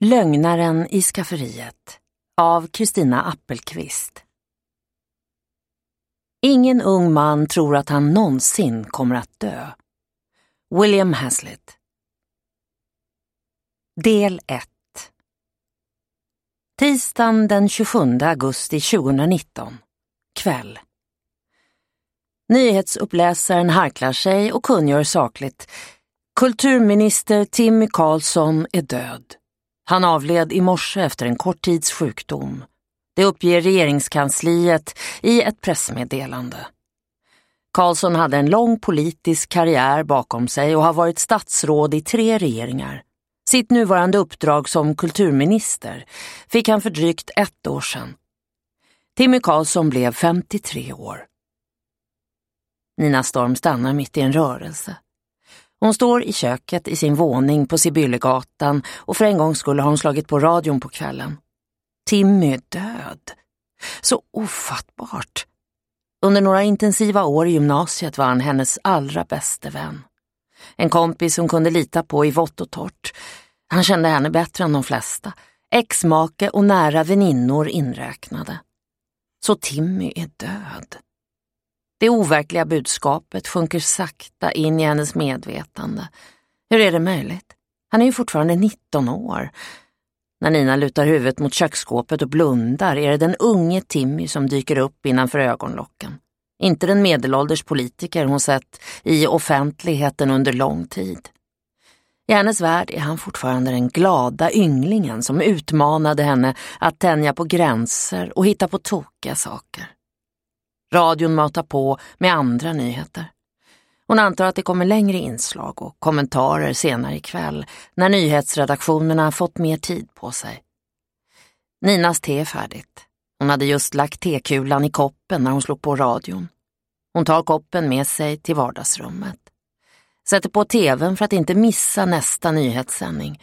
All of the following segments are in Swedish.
Lögnaren i skafferiet av Kristina Appelqvist. Ingen ung man tror att han någonsin kommer att dö. William Hazlitt. Del 1. Tisdagen den 27 augusti 2019. Kväll. Nyhetsuppläsaren harklar sig och kungör sakligt. Kulturminister Timmy Karlsson är död. Han avled i morse efter en kort tids sjukdom. Det uppger regeringskansliet i ett pressmeddelande. Karlsson hade en lång politisk karriär bakom sig och har varit statsråd i 3 regeringar. Sitt nuvarande uppdrag som kulturminister fick han för drygt 1 år sedan. Timmy Karlsson blev 53 år. Nina Storm stannar mitt i en rörelse. Hon står i köket i sin våning på Sibyllegatan och för en gång skulle ha hon slagit på radion på kvällen. Timmy är död. Så ofattbart. Under några intensiva år i gymnasiet var han hennes allra bästa vän. En kompis som kunde lita på i vått och torrt. Han kände henne bättre än de flesta. Ex-make och nära väninnor inräknade. Så Timmy är död. Det overkliga budskapet sjunker sakta in i hennes medvetande. Hur är det möjligt? Han är ju fortfarande 19 år. När Nina lutar huvudet mot köksskåpet och blundar är det den unge Timmy som dyker upp innanför ögonlocken. Inte den medelålders politiker hon sett i offentligheten under lång tid. I hennes värld är han fortfarande den glada ynglingen som utmanade henne att tänja på gränser och hitta på tokiga saker. Radion matar på med andra nyheter. Hon antar att det kommer längre inslag och kommentarer senare ikväll när nyhetsredaktionerna fått mer tid på sig. Ninas te är färdigt. Hon hade just lagt tekulan i koppen när hon slog på radion. Hon tar koppen med sig till vardagsrummet. Sätter på tvn för att inte missa nästa nyhetssändning.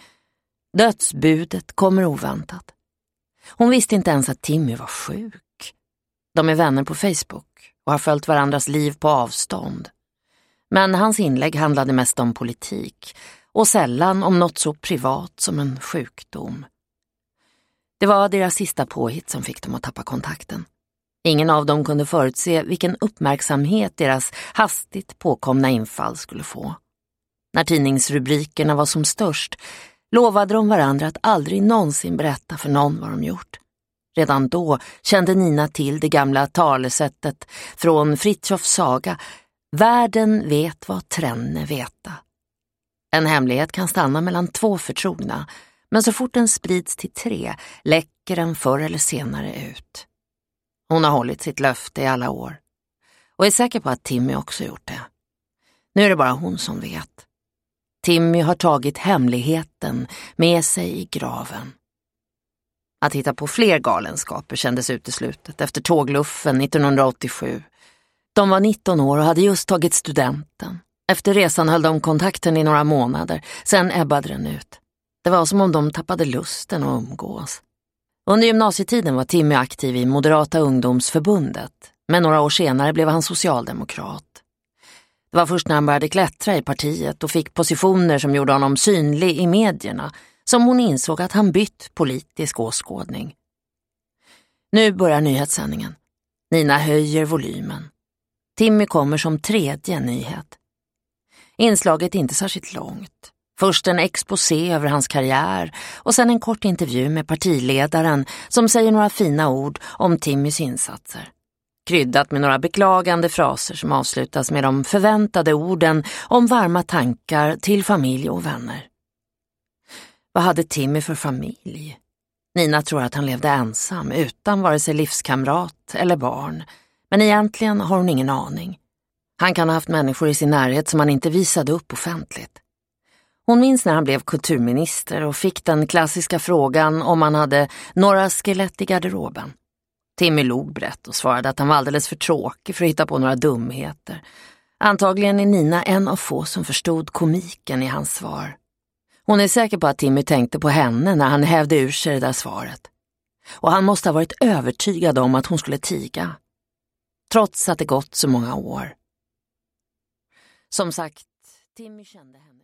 Dödsbudet kommer oväntat. Hon visste inte ens att Timmy var sjuk. De är vänner på Facebook och har följt varandras liv på avstånd. Men hans inlägg handlade mest om politik och sällan om något så privat som en sjukdom. Det var deras sista påhitt som fick dem att tappa kontakten. Ingen av dem kunde förutse vilken uppmärksamhet deras hastigt påkomna infall skulle få. När tidningsrubrikerna var som störst lovade de varandra att aldrig någonsin berätta för någon vad de gjort. Redan då kände Nina till det gamla talesättet från Fritjofs saga: världen vet vad tränne veta. En hemlighet kan stanna mellan 2 förtrogna, men så fort den sprids till 3 läcker den förr eller senare ut. Hon har hållit sitt löfte i alla år och är säker på att Timmy också gjort det. Nu är det bara hon som vet. Timmy har tagit hemligheten med sig i graven. Att hitta på fler galenskaper kändes uteslutet efter tågluffen 1987. De var 19 år och hade just tagit studenten. Efter resan höll de kontakten i några månader, sen ebbade den ut. Det var som om de tappade lusten att umgås. Under gymnasietiden var Timmy aktiv i Moderata ungdomsförbundet, men några år senare blev han socialdemokrat. Det var först när han började klättra i partiet och fick positioner som gjorde honom synlig i medierna som hon insåg att han bytt politisk åskådning. Nu börjar nyhetssändningen. Nina höjer volymen. Timmy kommer som 3:e nyhet. Inslaget är inte särskilt långt. Först en exposé över hans karriär och sen en kort intervju med partiledaren som säger några fina ord om Timmys insatser. Kryddat med några beklagande fraser som avslutas med de förväntade orden om varma tankar till familj och vänner. Vad hade Timmy för familj? Nina tror att han levde ensam utan vare sig livskamrat eller barn. Men egentligen har hon ingen aning. Han kan ha haft människor i sin närhet som han inte visade upp offentligt. Hon minns när han blev kulturminister och fick den klassiska frågan om han hade några skelett i garderoben. Timmy log brett och svarade att han var alldeles för tråkig för att hitta på några dumheter. Antagligen är Nina en av få som förstod komiken i hans svar. Hon är säker på att Timmy tänkte på henne när han hävde ur sig det där svaret. Och han måste ha varit övertygad om att hon skulle tiga. Trots att det gått så många år. Som sagt, Timmy kände henne.